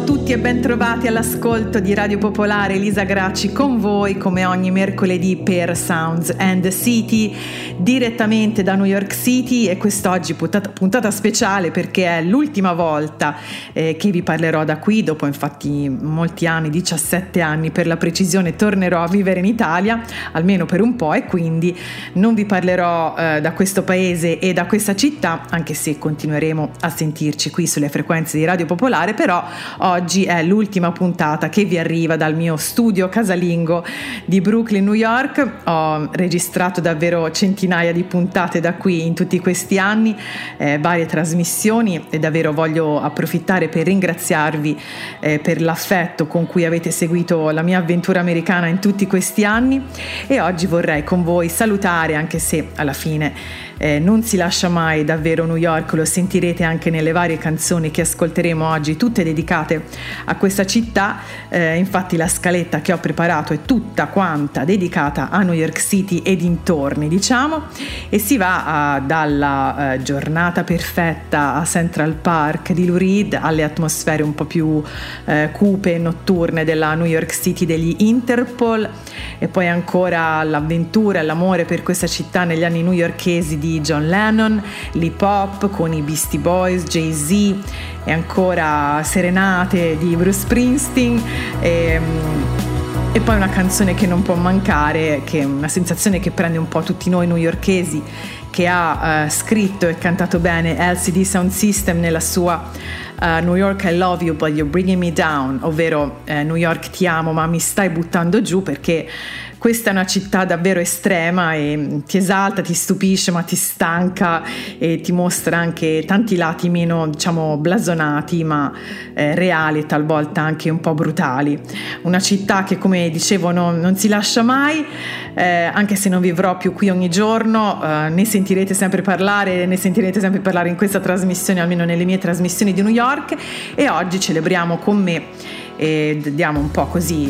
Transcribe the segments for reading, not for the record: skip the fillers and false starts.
tutti e ben trovati all'ascolto di Radio Popolare. Elisa Gracci con voi come ogni mercoledì per Sounds and the City, direttamente da New York City, e quest'oggi puntata speciale perché è l'ultima volta che vi parlerò da qui. Dopo infatti molti anni, 17 anni per la precisione, tornerò a vivere in Italia almeno per un po', e quindi non vi parlerò da questo paese e da questa città, anche se continueremo a sentirci qui sulle frequenze di Radio Popolare. Però oggi è l'ultima puntata che vi arriva dal mio studio casalingo di Brooklyn, New York. Ho registrato davvero centinaia di puntate da qui in tutti questi anni, varie trasmissioni, e davvero voglio approfittare per ringraziarvi per l'affetto con cui avete seguito la mia avventura americana in tutti questi anni. E oggi vorrei con voi salutare, anche se alla fine non si lascia mai davvero New York, lo sentirete anche nelle varie canzoni che ascolteremo oggi, tutte dedicate a questa città. Infatti la scaletta che ho preparato è tutta quanta dedicata a New York City e dintorni, diciamo, e si va dalla giornata perfetta a Central Park di Lou Reed alle atmosfere un po' più cupe e notturne della New York City degli Interpol, e poi ancora l'avventura e l'amore per questa città negli anni newyorkesi di John Lennon, l'hip hop con i Beastie Boys, Jay-Z, e ancora serenate di Bruce Springsteen, e poi una canzone che non può mancare, che è una sensazione che prende un po' tutti noi newyorkesi, che ha scritto e cantato bene LCD Sound System nella sua New York I love you but you're bringing me down, ovvero New York ti amo ma mi stai buttando giù, perché questa è una città davvero estrema e ti esalta, ti stupisce ma ti stanca, e ti mostra anche tanti lati meno, diciamo, blasonati ma reali, e talvolta anche un po' brutali. Una città che, come dicevo, non si lascia mai, anche se non vivrò più qui ogni giorno, ne sentirete sempre parlare in questa trasmissione, almeno nelle mie trasmissioni di New York. E oggi celebriamo con me e diamo un po' così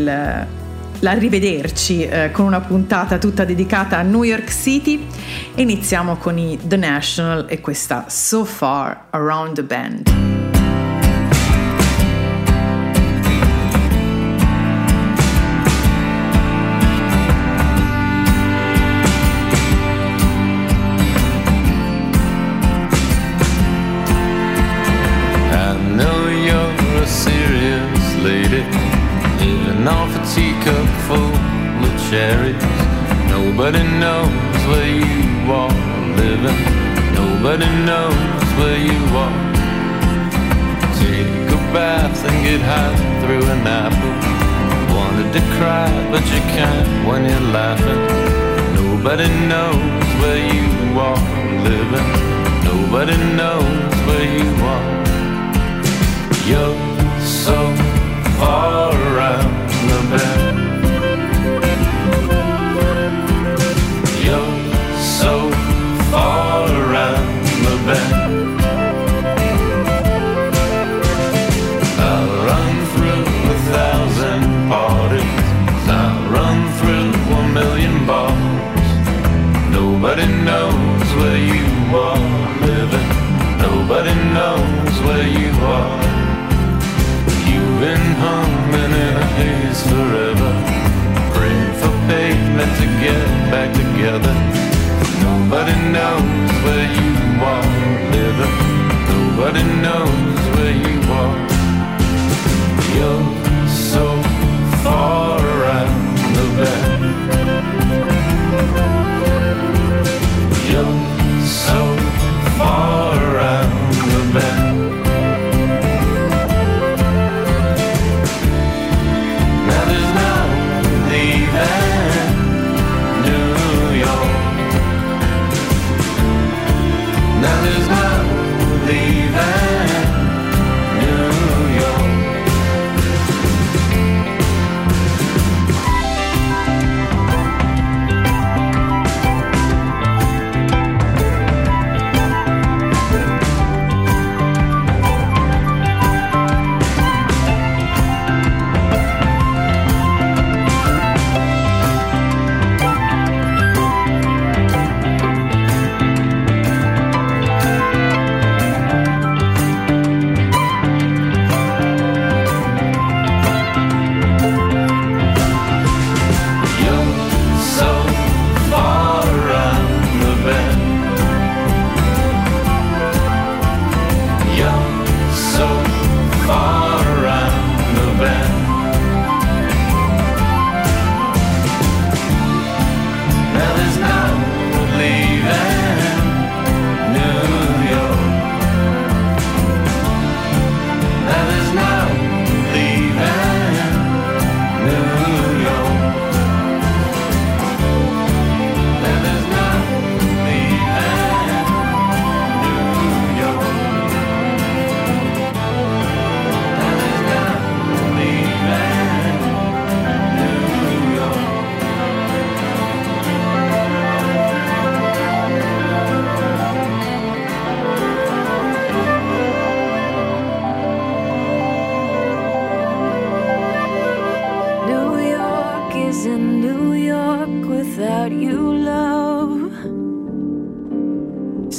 l'arrivederci con una puntata tutta dedicata a New York City. Iniziamo con i The National e questa So Far Around the Bend. Off a teacup full of cherries. Nobody knows where you are living. Nobody knows where you are. Take a bath and get high through an apple. Wanted to cry but you can't when you're laughing. Nobody knows where you are living. Nobody knows where you are. You're so far around the bend. You're so far around the bend. I'll run through 1,000 parties. I'll run through 1,000,000 bars. Nobody knows where you are living. Nobody knows where you are. Been humming in a haze forever.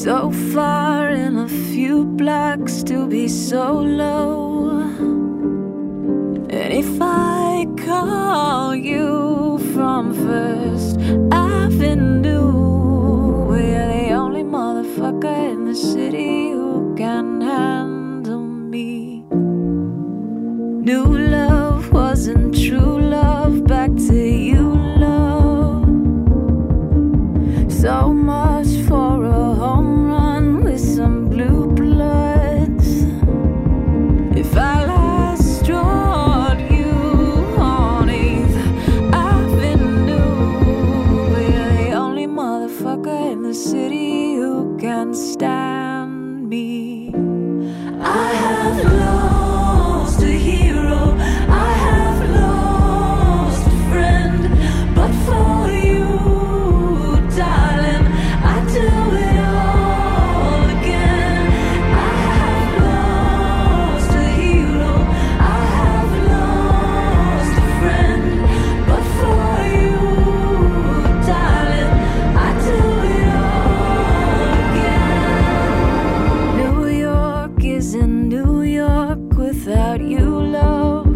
So far in a few blocks to be so low. And if I call you from First Avenue, we're the only motherfucker in the city who can handle me. New love wasn't true love, back to you, love. So much for a home run with some blue bloods. If I last drawed you on 8th Avenue, we're the only motherfucker in the city who can stand me. I have lost a hero, I have lost a friend, but for you, darling, I do it all again. I have lost a hero, I have lost a friend, but for you, darling, I do it all again. New York isn't New York without you, love.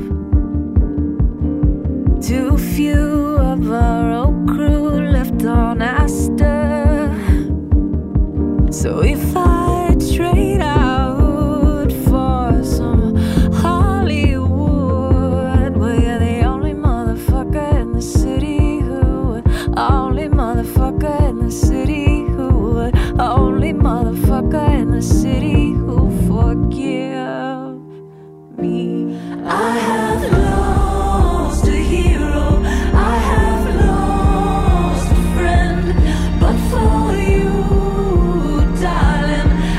Too few of our old crew left on Astor. So if I trade out for some Hollywood, well, you're the only motherfucker in the city who would, only motherfucker in the city who would, only motherfucker in the city who forgive me. I have lost a hero, I have lost a friend, but for you, darling,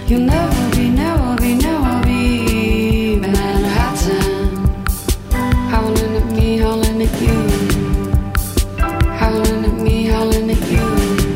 You'll never be, never be, never be Manhattan. Howling at me, howling at you. Howling at me, howling at you.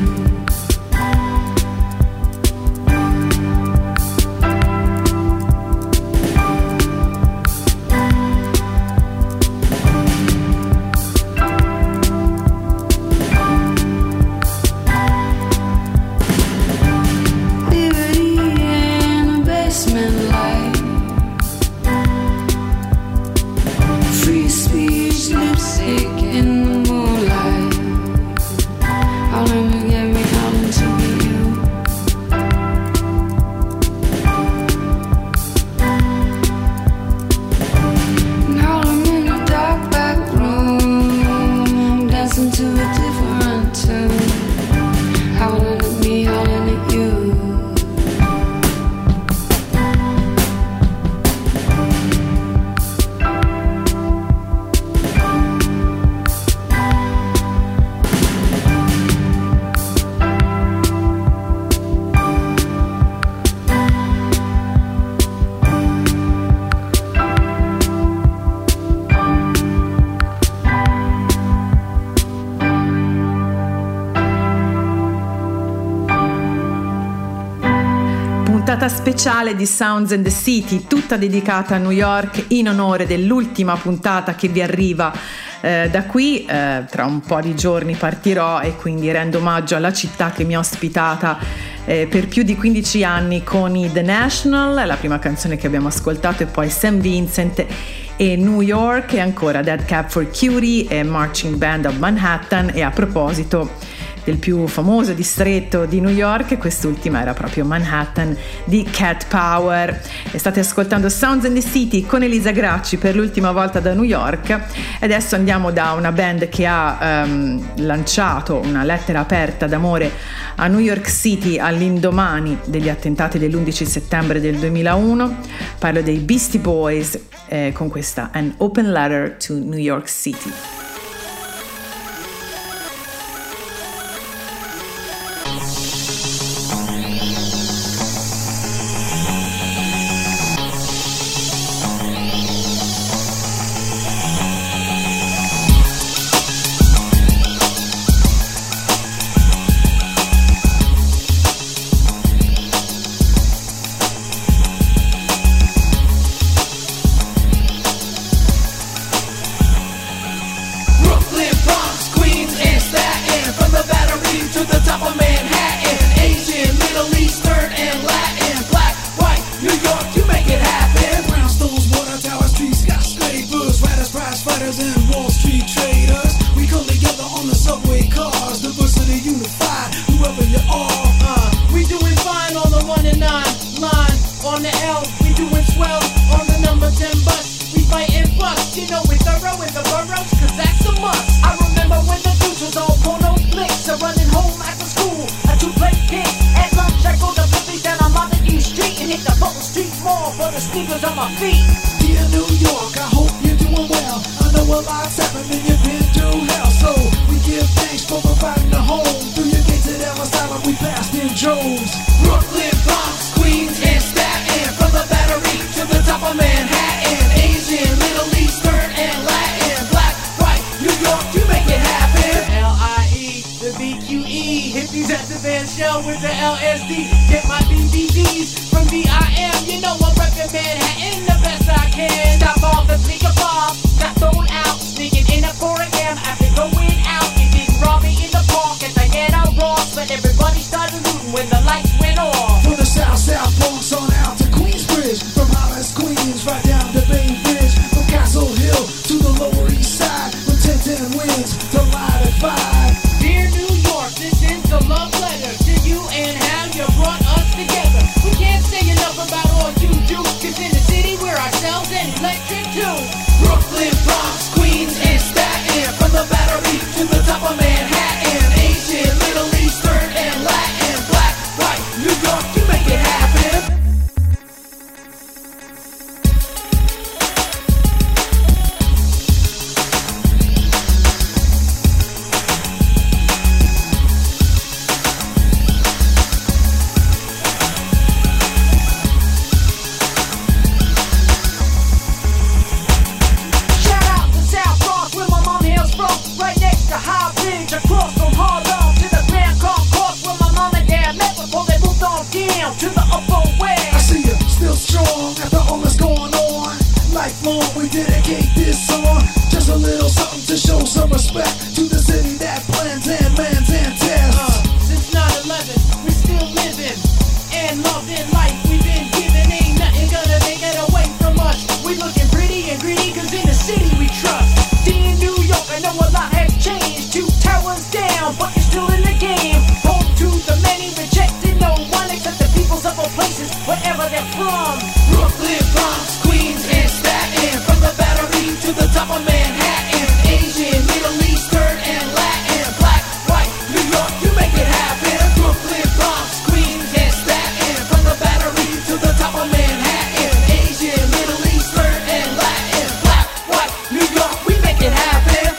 Speciale di Sounds and the City, tutta dedicata a New York in onore dell'ultima puntata che vi arriva da qui. Tra un po' di giorni partirò e quindi rendo omaggio alla città che mi ha ospitata per più di 15 anni con i The National, la prima canzone che abbiamo ascoltato, e poi St. Vincent e New York, e ancora Dead Cab for Cutie e Marching Band of Manhattan. E a proposito del più famoso distretto di New York, quest'ultima era proprio Manhattan di Cat Power. E state ascoltando Sounds and the City con Elisa Gracci per l'ultima volta da New York. E adesso andiamo da una band che ha lanciato una lettera aperta d'amore a New York City all'indomani degli attentati dell'11 settembre del 2001. Parlo dei Beastie Boys con questa An Open Letter to New York City. When the lights went off for the South to the upper way. I see you still strong after all that's going on. Lifelong we dedicate this song. Just a little something to show some respect to the city that plans and mans and tests. Since 9/11, we're still living and loving life we've been given. Ain't nothing gonna take it away from us. We looking pretty and greedy cause in the city we trust. In New York I know a lot has changed. 2 towers down but you're still in the game. Home to the many, rejecting no one except the peoples of all places wherever they're from. Brooklyn, Bronx, Queens, and Staten. From the Battery to the top of Manhattan. Asian, Middle Eastern, and Latin. Black, white, New York, you make it happen. Brooklyn, Bronx, Queens, and Staten. From the Battery to the top of Manhattan. Asian, Middle Eastern, and Latin. Black, white, New York, we make it happen.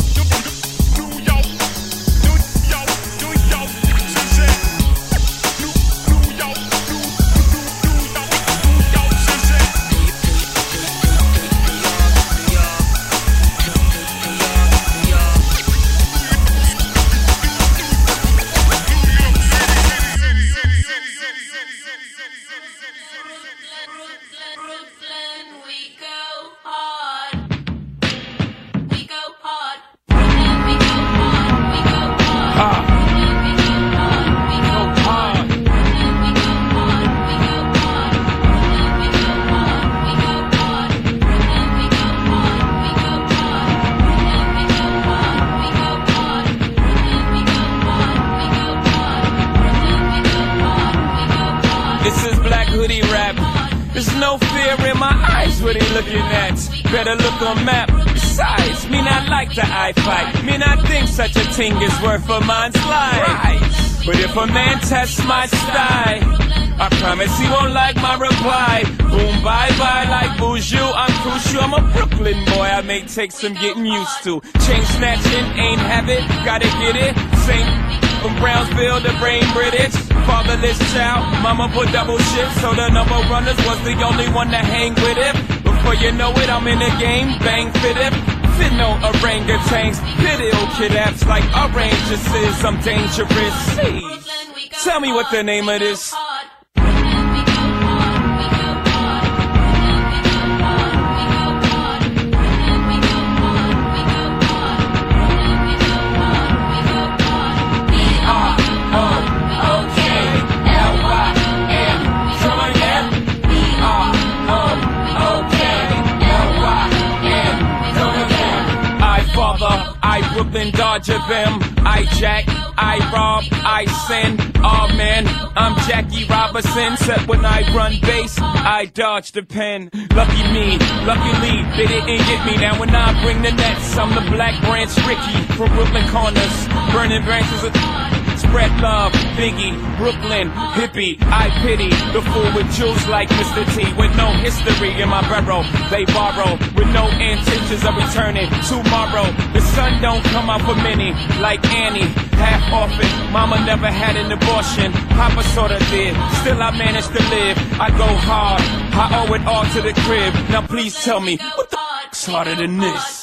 Brooklyn, we go hard. We go hard. Brooklyn, we go hard. We go hard. Brooklyn, we go hard. We go hard. Brooklyn, we go hard. We go hard. Brooklyn, we go hard. We go hard. Brooklyn, we go hard. We go hard. Brooklyn, we go hard. We go hard. Brooklyn, we go hard. We go hard. Brooklyn, we go hard. We go hard. This is Black Hoodie Rap. There's no fear in my eyes, what they looking at? Better look on map. Besides, me not like the eye fight. Me not think such a thing is worth a man's life. Right. But if a man tests my style, I promise he won't like my reply. Boom, bye-bye like Boujou, I'm crucial. I'm a Brooklyn boy, I may take some getting used to. Chain snatching, ain't have it, gotta get it. Same from Brownsville to Brain British. Fatherless child, mama put double shift, so the number runners was the only one to hang with it. Before you know it, I'm in the game, bang fit it. Fit no orangutans, video kidnaps like oranges, I'm dangerous. Hey, tell me what the name of this. I Brooklyn Dodger them, I jack, I rob, I sin. Oh man, I'm Jackie Robinson. Except when I run base, I dodge the pen. Lucky me, luckily they didn't get me. Now when I bring the nets, I'm the Black Branch Ricky from Brooklyn Corners. Burning branches of spread love, Biggie, Brooklyn, hippie, I pity the fool with jewels like Mr. T. With no history in my barrel, they borrow with no intentions of returning tomorrow. The sun don't come out for many, like Annie, half orphan. Mama never had an abortion, Papa sorta did. Still I managed to live. I go hard, I owe it all to the crib. Now please tell me, what the f***'s harder than this?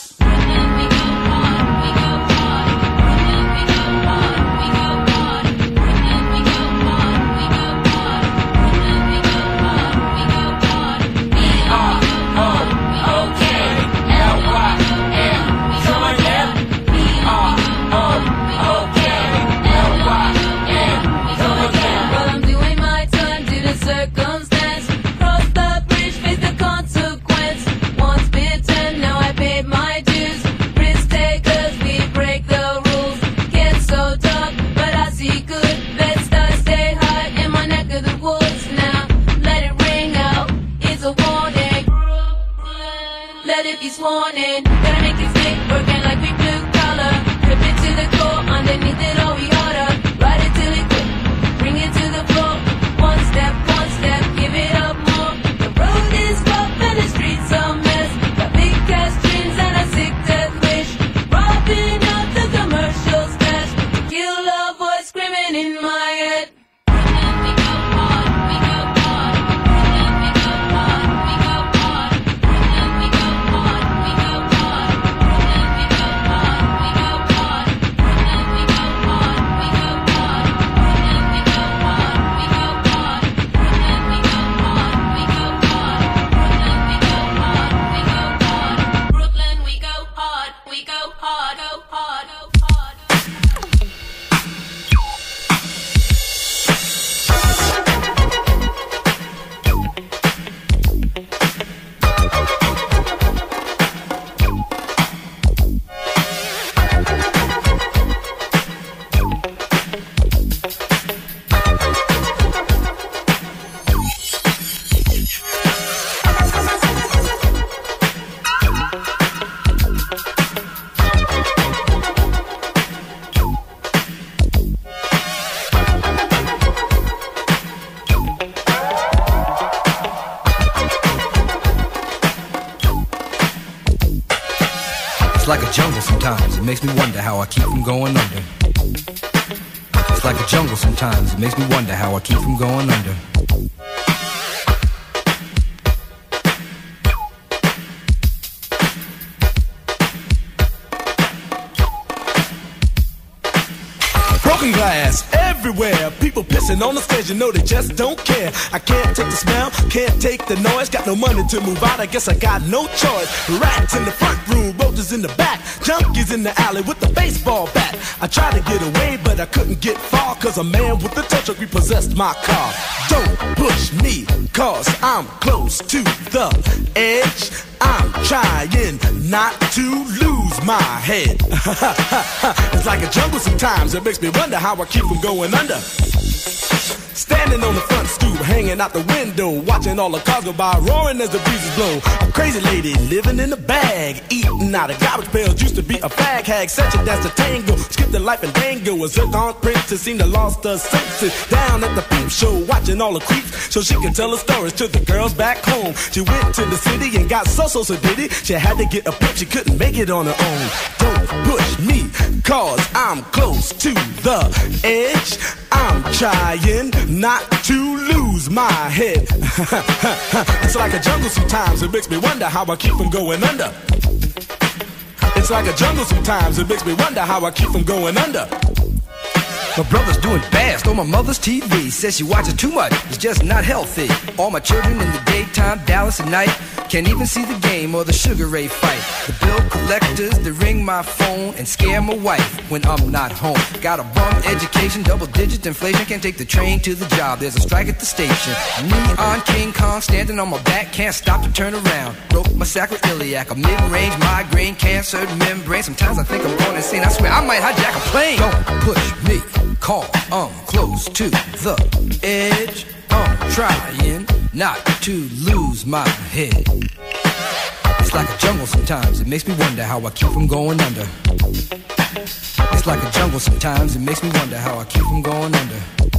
Warning, gotta make it stick, working like we blue collar. Flip it to the core, underneath it all we order. Ride it till it quick, bring it to the floor. One step, give it up more. The road is rough and the streets a mess. Got big cash dreams and a sick death wish. Robbing up the commercial stash. Kill a voice screaming in my head. like a jungle sometimes, it makes me wonder how I keep from going under. It's like a jungle sometimes, it makes me wonder how I keep from going under. Broken glass everywhere, people pissing on the stage, you know they just don't care. I can't take the smell, can't take the noise, got no money to move out, I guess I got no choice. Rats in the front room, roaches in the back, junkies in the alley with the baseball bat. I tried to get away, but I couldn't get far, cause a man with a tow truck repossessed my car. Don't push me, cause I'm close to the edge. I'm trying not to lose my head. It's like a jungle sometimes, it makes me wonder how I keep from going under. Standing on the front stoop, hanging out the window, watching all the cars go by, roaring as the breezes blow. A crazy lady living in a bag, eating out of garbage pails, used to be a fag hag, such a dance to tango, skipped the life and dango. A zircon princess seemed to lost her senses, down at the peep show, watching all the creeps, so she could tell her stories to the girls back home. She went to the city and got so did it. She had to get a pimp, she couldn't make it on her own. Don't push me, cause I'm close to the edge. I'm trying not to lose my head. It's like a jungle sometimes, it makes me wonder how I keep from going under. It's like a jungle sometimes, it makes me wonder how I keep from going under. My brother's doing bad, stole my mother's TV. Says she watches too much, it's just not healthy. All my children in the daytime, Dallas at night. Can't even see the game or the Sugar Ray fight. The bill collectors, they ring my phone and scare my wife when I'm not home. Got a bum education, double-digit inflation. Can't take the train to the job, there's a strike at the station. Neon King Kong standing on my back, can't stop to turn around. Broke my sacroiliac, a mid-range migraine, cancer membrane. Sometimes I think I'm going insane, I swear I might hijack a plane. Don't push me, call, I'm close to the edge. I'm trying not to lose my head. It's like a jungle sometimes, it makes me wonder how I keep from going under. It's like a jungle sometimes, it makes me wonder how I keep from going under.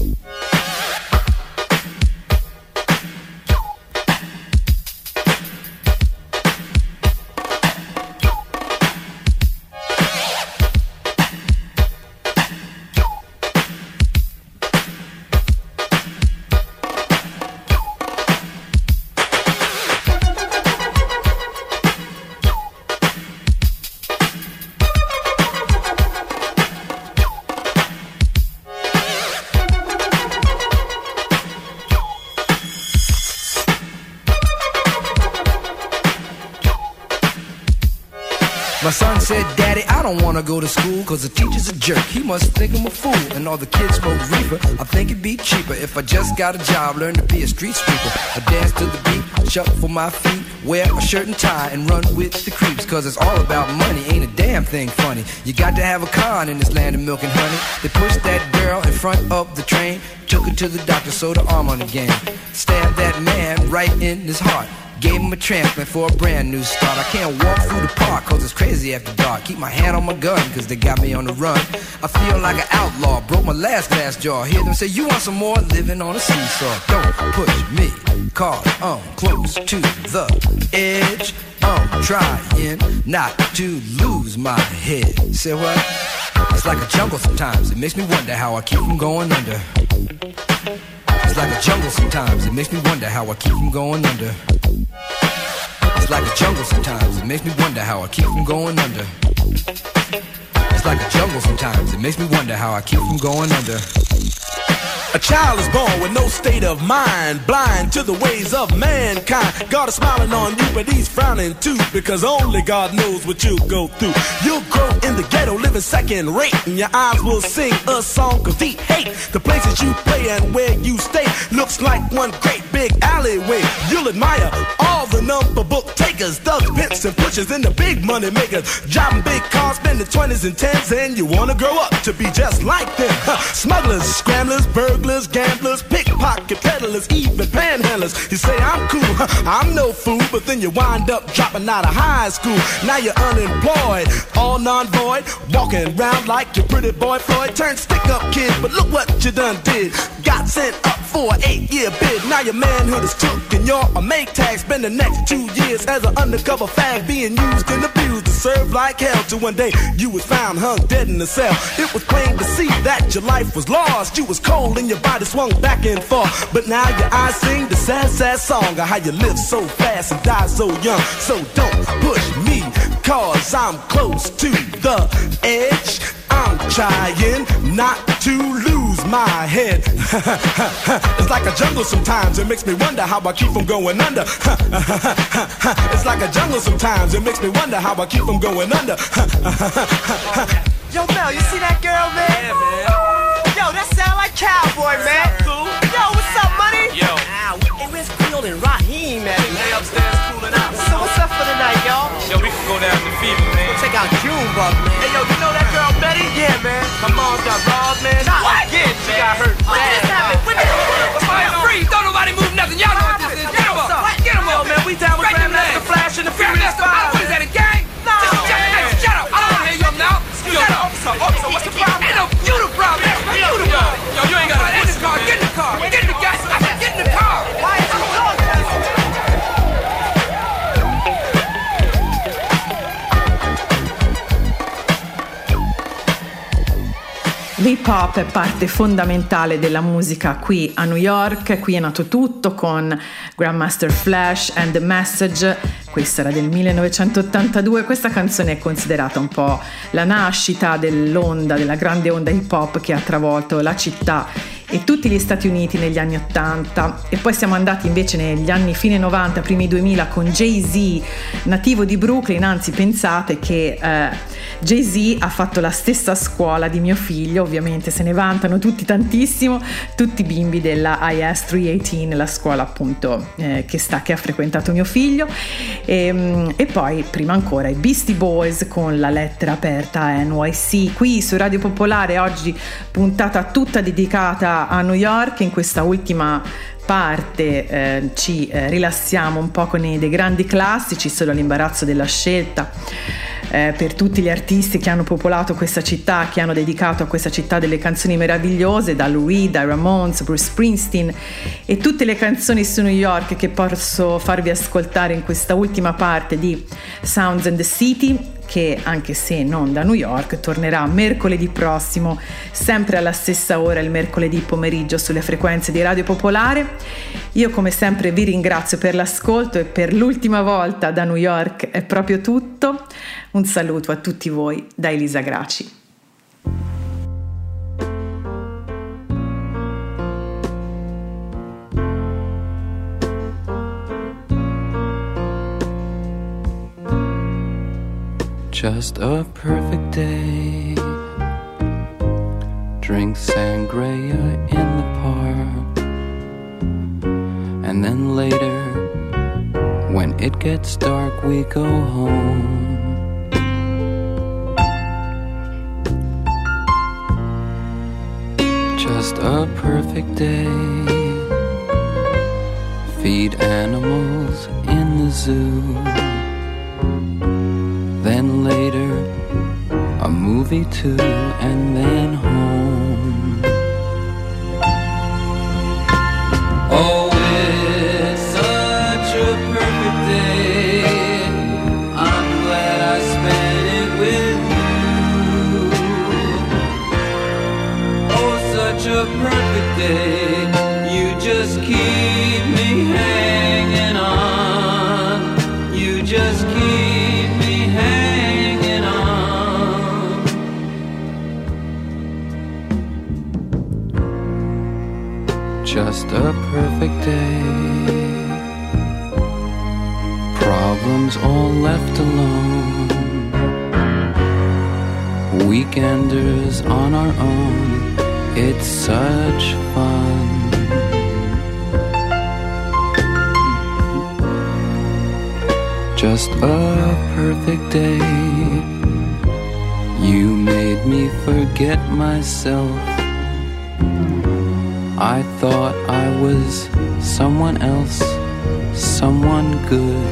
My son said, Daddy, I don't wanna go to school, cause the teacher's a jerk, he must think I'm a fool. And all the kids smoke reefer, I think it'd be cheaper if I just got a job, learn to be a street sweeper. I dance to the beat, shuffle my feet, wear a shirt and tie, and run with the creeps. Cause it's all about money, ain't a damn thing funny. You got to have a con in this land of milk and honey. They pushed that girl in front of the train, took her to the doctor, sewed her arm on again. Stabbed that man right in his heart, gave him a transplant for a brand new start. I can't walk through the park cause it's crazy after dark. Keep my hand on my gun cause they got me on the run. I feel like an outlaw, broke my last glass jaw. Hear them say, you want some more? Living on a seesaw. Don't push me, cause I'm close to the edge. I'm trying not to lose my head. Say what? It's like a jungle sometimes, it makes me wonder how I keep from going under. It's like a jungle sometimes, it makes me wonder how I keep from going under. It's like a jungle sometimes, it makes me wonder how I keep from going under. It's like a jungle sometimes, it makes me wonder how I keep from going under. A child is born with no state of mind, blind to the ways of mankind. God is smiling on you, but he's frowning too, because only God knows what you'll go through. You'll grow in the ghetto, living second rate, and your eyes will sing a song of deep hate. The places you play and where you stay looks like one great big alleyway. You'll admire all the number book takers, thugs, pimps, and pushers, and the big money makers, driving big cars, spending 20s and 10s, and you wanna grow up to be just like them. Smugglers, scramblers, burglars, gamblers, pickpocket peddlers, even panhandlers. You say I'm cool, I'm no fool, but then you wind up dropping out of high school. Now you're unemployed, all non-void, walking around like your pretty boy Floyd. Turned stick-up kid, but look what you done did. Got sent up for an 8-year bid. Now your manhood is took and you're a make tag. Spend the next 2 years as an undercover fag, being being used and abused and served like hell. Till one day you was found hung dead in a cell. It was plain to see that your life was lost. You was cold and your body swung back and forth. But now your eyes sing the sad, sad song of how you live so fast and die so young. So don't push me, cause I'm close to the edge. I'm trying not to lose my head. It's like a jungle sometimes, it makes me wonder how I keep from going under. It's like a jungle sometimes, it makes me wonder how I keep from going under. Yo, Mel, you see that girl, man? Yeah, man. Yo, that sound like Cowboy, man. Cool. Yo, what's up, money? Yo. Hey, where's Field and Raheem, man? They upstairs cooling out. So what's up for the night, y'all? Yo, we can go down to Fever, man. Check out Junebug, man. Hey, yo, you know that girl Betty? Yeah, man. My mom got robbed, man. What? Yeah, she got hurt. What just happened? What What's going on? Free. Don't nobody move nothing. Y'all know what this is. Get him up. Get him Yo, up. man, we down with Grandmaster Flash and the Furious Five. What is that, a gang? No. Shut up. I don't want to hear you up now. Shut up. Officer, what's the problem? Ain't no you the problem. You the problem. Yo, you ain't got to get in the car. Get in the car. Get in the gas. Get in the car. Why is he talking? L'hip hop è parte fondamentale della musica qui a New York. Qui è nato tutto con Grandmaster Flash and the Message. Questa era del 1982. Questa canzone è considerata un po' la nascita della grande onda hip hop che ha travolto la città e tutti gli Stati Uniti negli anni 80. E poi siamo andati invece negli anni fine 90, primi 2000 con Jay-Z, nativo di Brooklyn. Anzi, pensate che Jay-Z ha fatto la stessa scuola di mio figlio, ovviamente se ne vantano tutti tantissimo, tutti i bimbi della IS 318, la scuola appunto che ha frequentato mio figlio. E poi prima ancora i Beastie Boys con La lettera aperta a NYC, qui su Radio Popolare. Oggi puntata tutta dedicata a New York. In questa ultima parte ci rilassiamo un po' con dei grandi classici, solo l'imbarazzo della scelta per tutti gli artisti che hanno popolato questa città, che hanno dedicato a questa città delle canzoni meravigliose, da Lou Reed, dai Ramones, Bruce Springsteen, e tutte le canzoni su New York che posso farvi ascoltare in questa ultima parte di Sounds and the City, che anche se non da New York tornerà mercoledì prossimo, sempre alla stessa ora, il mercoledì pomeriggio, sulle frequenze di Radio Popolare. Io come sempre vi ringrazio per l'ascolto e per l'ultima volta da New York è proprio tutto. Un saluto a tutti voi da Elisa Graci. Just a perfect day. Drink sangria in the park. And then later, when it gets dark, we go home. Just a perfect day. Feed animals in the zoo. Then later, a movie too, and then home. Oh, it's such a perfect day. I'm glad I spent it with you. Oh, such a perfect day. You just keep me hanging on. You just keep me hanging on. Just a perfect day. Problems all left alone. Weekenders on our own. It's such fun. Just a perfect day. You made me forget myself. I thought I was someone else, someone good.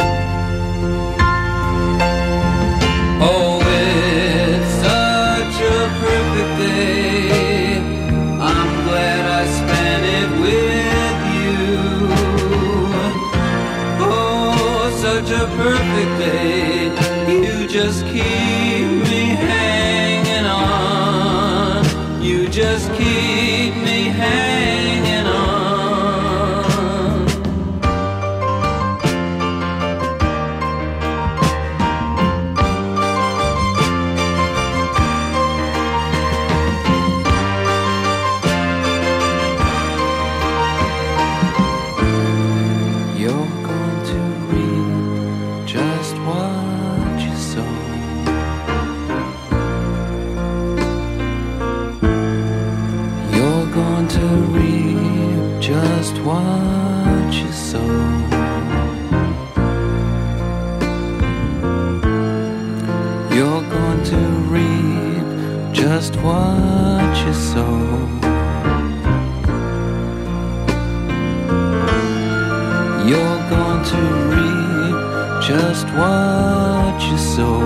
Oh, it's such a perfect day. I'm glad I spent it with you. Oh, such a perfect day. You just keep me hanging on. You just keep me hanging on. Just what you sow. You're going to reap just what you sow. You're going to reap just what you sow.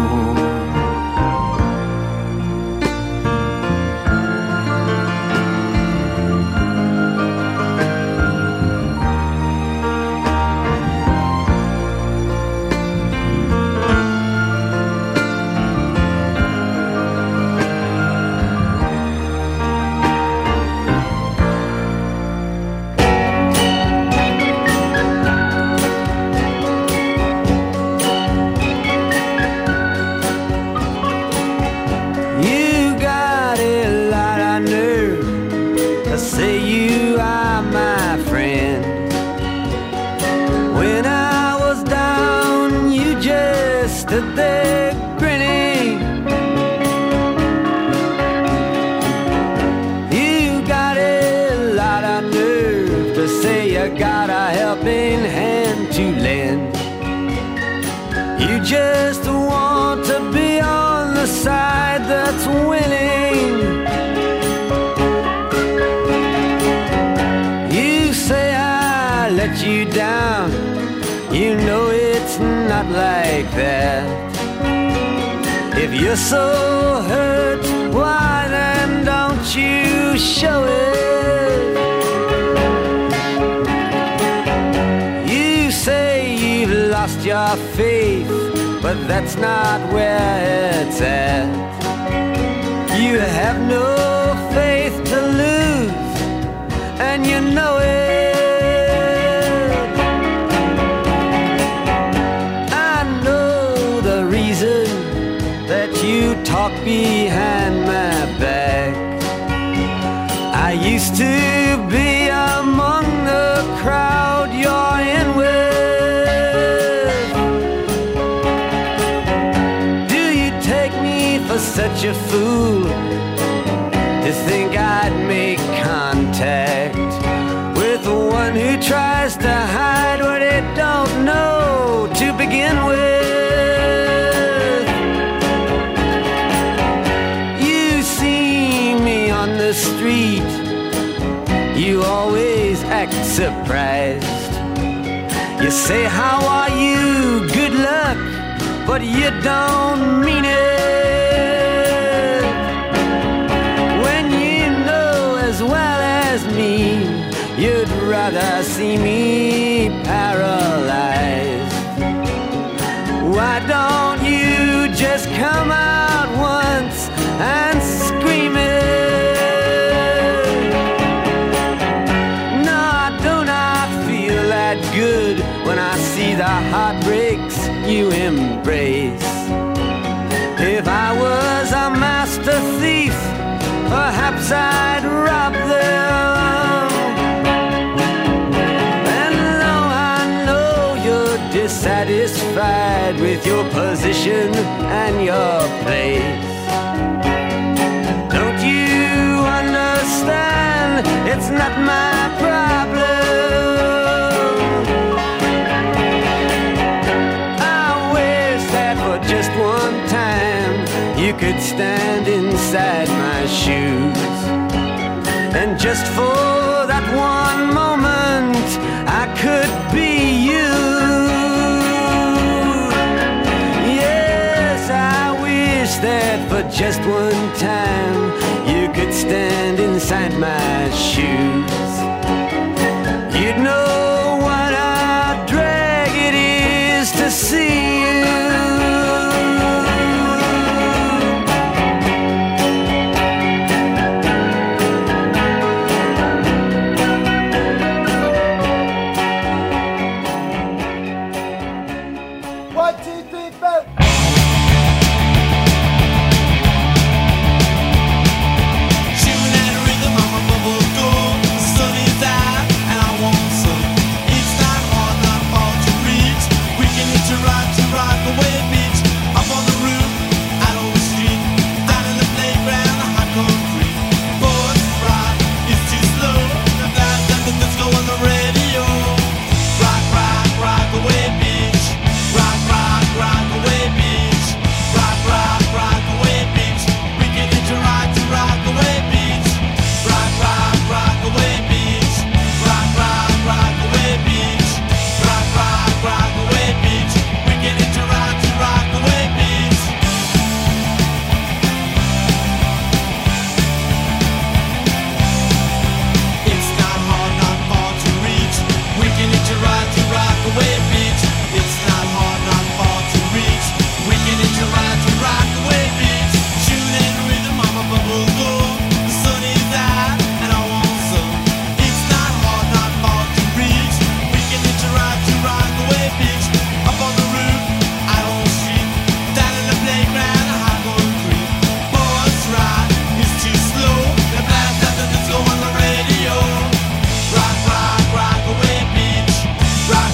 Just want to be on the side that's winning. You say I let you down. You know it's not like that. If you're so hurt, why then don't you show it? You say you've lost your faith, but that's not where it's at. You have no faith to lose, and you know it. I know the reason that you talk behind my back. I used to be among the crowd you're in with. Such a fool to think I'd make contact with the one who tries to hide what it don't know to begin with. You see me on the street, you always act surprised. You say, how are you? Good luck, but you don't mean it. As well as me, you'd rather see me paralyzed. Why don't you just come out once and scream it? No, I do not feel that good when I see the heartbreaks you embrace. If I was a master thief, perhaps I'd rob them. And though I know you're dissatisfied with your position and your place, don't you understand? It's not my problem. I wish that for just one time you could stand inside my shoes, and just for that one moment I could be you. Yes, I wish that for just one time you could stand inside my shoes. You'd know what a drag it is to see you. Rock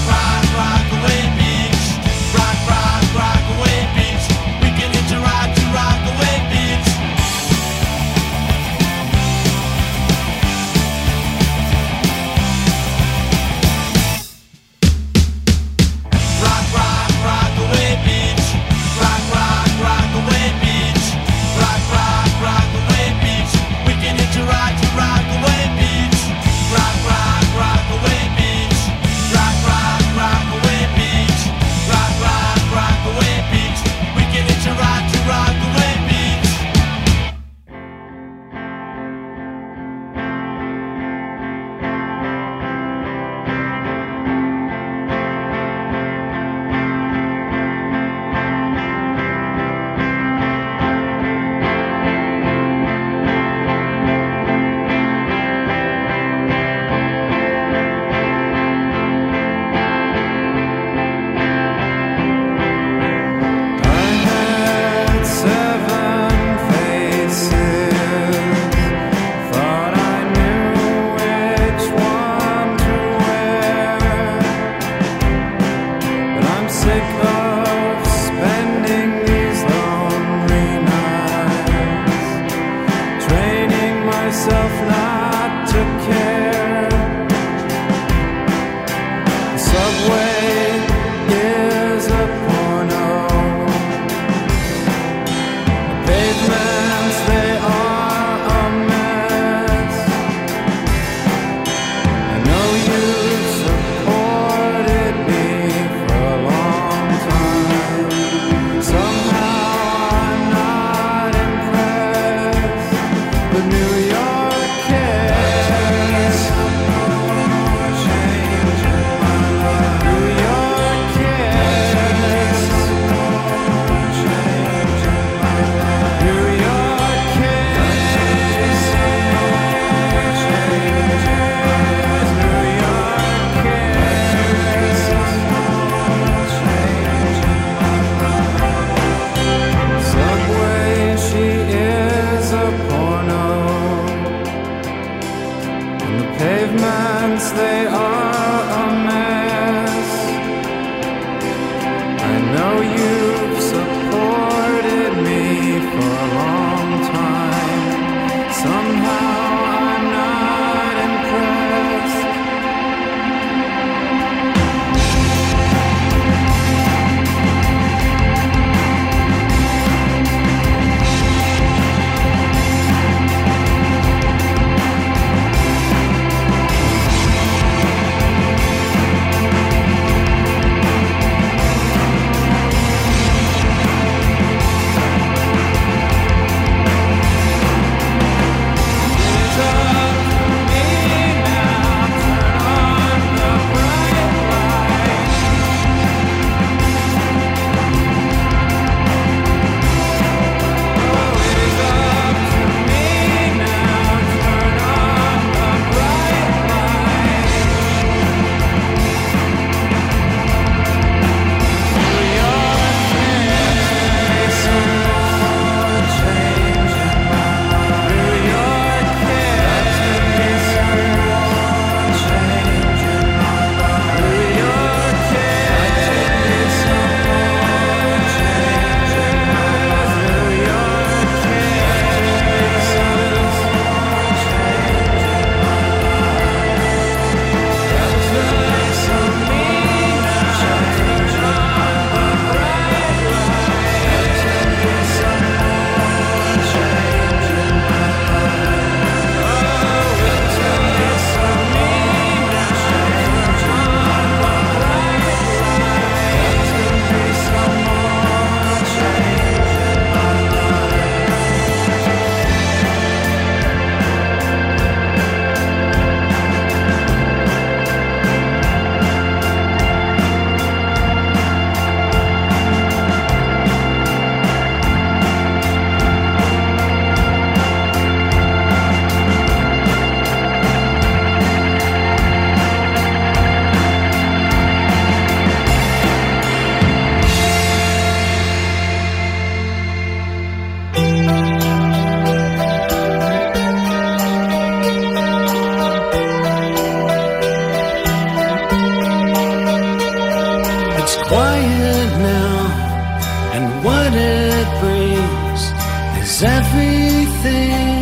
quiet now, and what it brings is everything.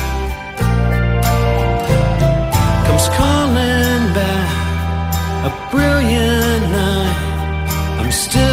Comes calling back a brilliant night. I'm still